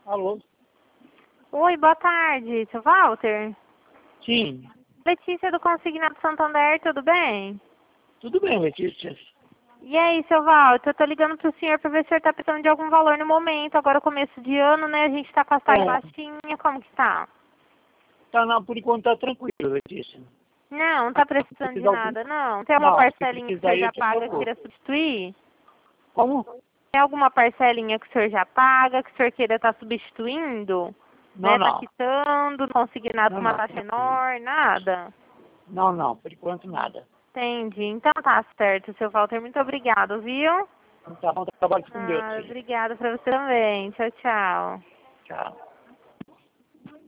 Alô? Oi, boa tarde, seu Walter? Sim. Letícia do Consignado Santander, tudo bem? Tudo bem, Letícia. E aí, seu Walter, eu tô ligando pro senhor pra ver se o senhor tá precisando de algum valor no momento. Agora, começo de ano, né? A gente tá com as taxas baixinhas, como que tá? Tá, não, por enquanto tá tranquilo, Letícia. Não tá Se precisando de precisar algum... nada, não. Tem alguma Não, se parcelinha que o precisar senhor aí, eu já te paga que procuro. queira substituir? Como? Tem alguma parcelinha que o senhor já paga, que o senhor queira estar substituindo? Não, Né? Tá não. quitando, consignado com uma Não, taxa tranquilo. menor, nada? Não, não, por enquanto nada. Entendi. Então tá certo, seu Walter. Muito obrigado, viu? Então tá bom, trabalho com Deus, Ah, filho. obrigada pra você também. Tchau, tchau. Tchau.